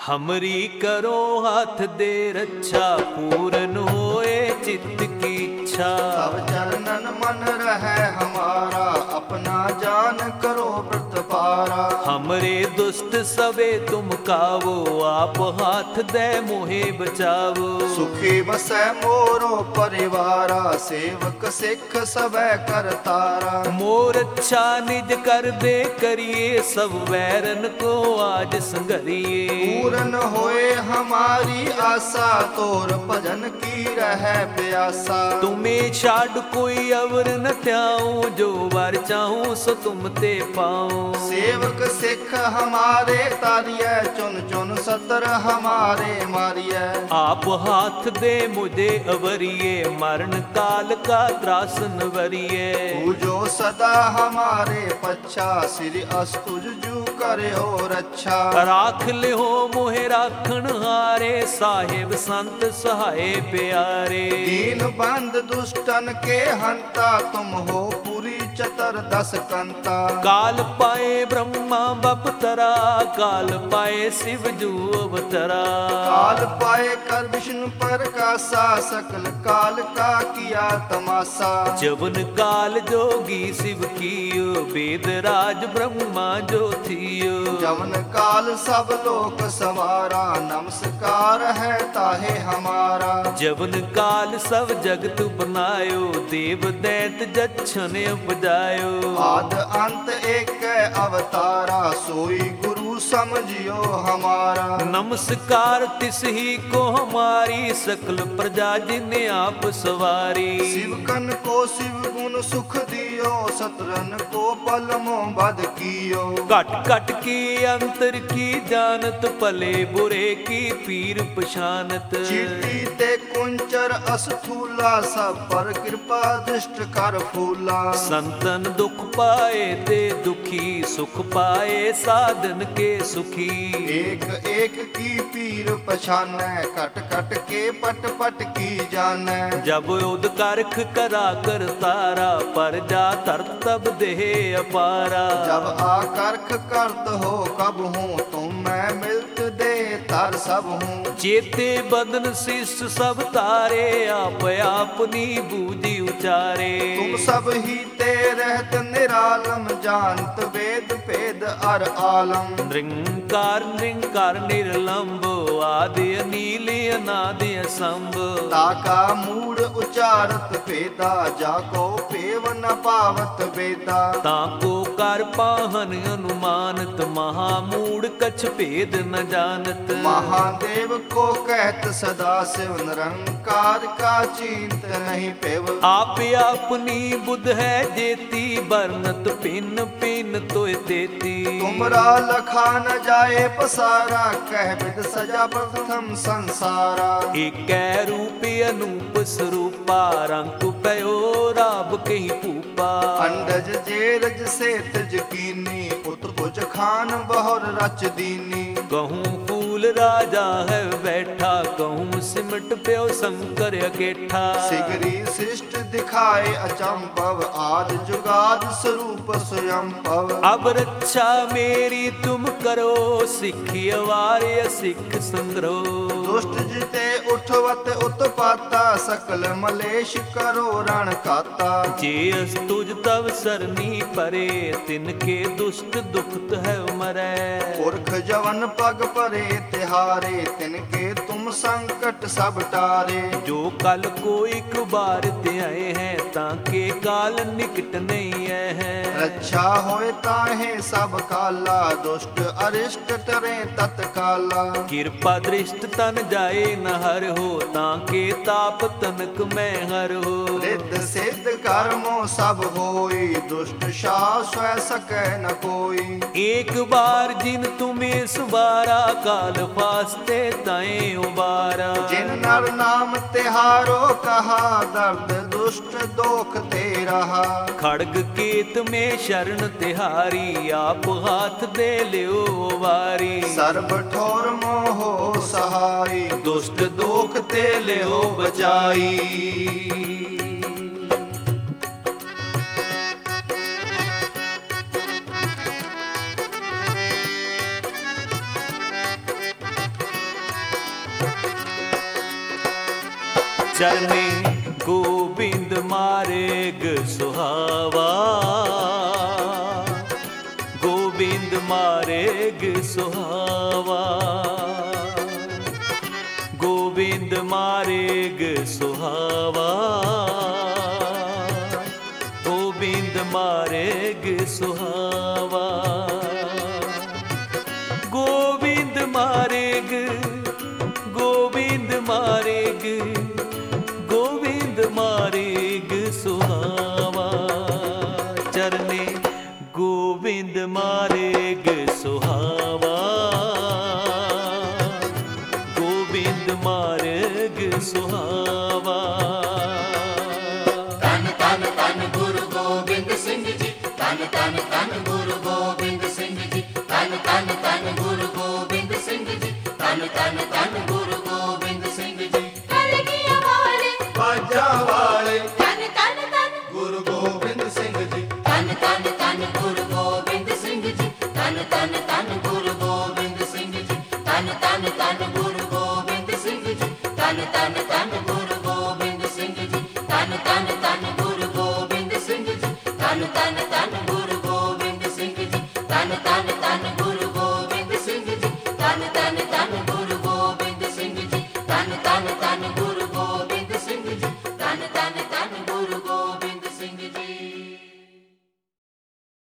हमरी करो हाथ दे रक्षा, पूरन होए चित्त की इच्छा। सब चरणन मन रहे हमारा, अपना जान करो व्रत पारा। हमरे दुष्ट सबे तुम कावो, आप हाथ दे मोहे बचावो। सुखी बसै मोरो परिवारा, सेवक सिख सबै कर तारा। मोर अच्छा निज कर दे करिए, सब वैरन को आज संगरिए। पूरन होए हमारी आशा, तोर भजन की रहे प्यासा। तुम्हें छाड़ कोई अवर न त्याऊं, जो वर चाहूं सो तुम ते पाऊं। सेवक सिख हमारे तारिय, चुन चुन सतर हमारे मारिय। आप हाथ दे मुझे अवरिए, मरण काल का त्रास न वरिए। पूजो सदा हमारे पच्छा, श्री अस्तुज जू करे हो रक्षा। राख ले हो मोहे राखण हारे, साहेब संत सहाय प्यारे। दीन बंद दुष्टन के हंता, तुम हो पूरी चतर दस कंता। काल पाए ब्रह्मा बपतरा, काल पाए शिव जू अवतरा। काल पाए कर विष्णु प्रकाशा, सकल काल का किया तमाशा। जवन काल जोगी शिव कियो, वेद राज ब्रह्मा जो थियो। जवन काल सब लोक सवारा, नमस्कार है ताहे हमारा। जवन काल सब जगत बनायो, देव दैत जच्छन उपजायो। आद अंत एक अवतारा, सोई गुरु समझियो हमारा। नमस्कार तिस ही को हमारी, सकल प्रजा जिन्हें आप सवारी। शिवकन को शिव गुण सुख दियो, सतरन को पलमो बद कियो। कट कट की अंतर की जानत, भले बुरे की पीर पछानत। चीटी ते कुंचर अस्थूला, सब पर कृपा दृष्ट कर फूला। संतन दुख पाए ते दुखी, सुख पाए साधन के सुखी। एक एक की पीर पछानै, कट कट के पट पट की जानै। जब उद करख करा कर तारा, पर जा तरत तब देह अपारा। जब आकर्ख करत हो कब हूँ, तुम मैं मिलत दे तर सब हूँ। चेते बदन शिष्ट सब तारे, आप अपनी बूझी उचारे। तुम सब ही ते रहत निरालम, जानत वेद भेद अर आलम। निरंकार निरंकार निर्लंब, आदि अनील अनादि असंभ। ताका मूड उचारत भेदा, जाको पेव न पावत वेदा। ताको कर पाहन अनुमानत, महामूढ़ कछ भेद न जानत। महादेव को कहत सदा शिव, निरंकार का चिंत नहीं पेव। आप अपनी बुध है जेती, बरनत पिन पिन तोय तेती। तुमरा लखा न जाए पसारा, कह विद सजा प्रथम संसारा। एक रूप अनूप स्वरूपा, रंग पयो राब कहीं पूपा। अंडज जेरज से तज कीनी, पुत्र भुज खान बहुर रच दीनी। कहूँ फूल राजा है बैठा, कहूँ सिमट प्यो शंकर अकेठा। सिगरी शिष्ट दिखाए अचंभव, आद जुगाद स्वरूप स्वयं भव। अब रक्षा मेरी तुम करो, सिखी अवार्य सिख संग्रह। दुष्ट जिते उठवत उत्पाता, सकल मलेश करो रण खाता। जे अस्तुज तब सरनी परे, तिनके दुष्ट दुखत है मरै। पुरख जवन पग परे तिहारे, तिनके तुम संकट सब टारे। जो कल को एक बार ते आए हैं, ताके काल निकट नहीं है। रक्षा होए ताहे सब काला, दुष्ट अरिष्ट टरे तत्काला। कृपा दृष्ट तन जाए न हर हो, ताके ताप तनक में हर हो। रिद्ध सिद्ध कर्मों सब होई, दुष्ट शाह स्वै सकै न कोई। एक बार जिन तुम्हें सुबारा, काल फास्ते ताए उबारा। जिन नर नाम तिहारो कहा, दर्द दुष्ट दोख ते रहा। खड़ग केत में शरण तिहारी, आप हाथ दे लियो वारी। सर्व ठोर मोहो सहाई, दुष्ट दोख ते लियो बचाई। ਚਰਨੇ ਗੋਬਿੰਦ ਮਾਰਗ ਸੁਹਾਵਾ, ਗੋਬਿੰਦ ਮਾਰਗ ਸੁਹਾਵਾ, ਗੋਬਿੰਦ ਮਾਰਗ ਸੁਹਾਵਾ, ਗੋਬਿੰਦ ਮਾਰਗ ਸੁਹਾਵਾ, ਗੋਬਿੰਦ ਮਾਰਗ, ਗੋਬਿੰਦ ਮਾਰਗ, ਗੋਬਿੰਦ ਮਾਰਗ ਸੁਹਾਵਾ, ਚਰਨੇ ਗੋਬਿੰਦ ਮਾਰਗ ਸੁਹਾਵਾ, ਗੋਬਿੰਦ ਮਾਰਗ ਸੁਹਾਵਾ। ਧੰਨ ਧੰਨ ਧੰਨ ਗੁਰੂ ਗੋਬਿੰਦ ਸਿੰਘ ਜੀ, ਧੰਨ ਧੰਨ ਧੰਨ ਗੁਰੂ ਗੋਬਿੰਦ ਸਿੰਘ ਜੀ, ਧੰਨ ਧੰਨ ਧੰਨ ਗੁਰੂ ਗੋਬਿੰਦ ਸਿੰਘ ਜੀ, ਧੰਨ ਧੰਨ ਧੰਨ ਗੁਰੂ ਗੋਬਿੰਦ ਸਿੰਘ ਜੀ। ਕਲਗੀਆਂ ਵਾਲੇ ਬਾਜਾਂ ਵਾਲੇ ਧੰਨ ਧੰਨ ਧੰਨ ਗੁਰੂ ਗੋਬਿੰਦ ਸਿੰਘ ਜੀ, ਧੰਨ ਧੰਨ ਧੰਨ ਗੁਰੂ ਗੋਬਿੰਦ ਸਿੰਘ ਜੀ, ਧੰਨ ਧੰਨ ਧੰਨ ਗੁਰੂ ਗੋਬਿੰਦ ਸਿੰਘ ਜੀ, ਧੰਨ ਧੰਨ ਧੰਨ ਗੁਰੂ ਗੋਬਿੰਦ ਸਿੰਘ ਜੀ, ਧੰਨ ਧੰਨ ਧੰਨ ਗੁਰੂ ਗੋਬਿੰਦ ਸਿੰਘ ਜੀ, ਧੰਨ ਧੰਨ ਧੰਨ ਗੁਰੂ ਗੋਬਿੰਦ ਸਿੰਘ ਜੀ, ਧੰਨ ਧੰਨ ਧੰਨ ਗੁਰੂ ਗੋਬਿੰਦ ਸਿੰਘ ਜੀ, ਧੰਨ ਧੰਨ ਧੰਨ ਗੁਰੂ ਗੋਬਿੰਦ ਸਿੰਘ ਜੀ, ਧੰਨ ਧੰਨ ਧੰਨ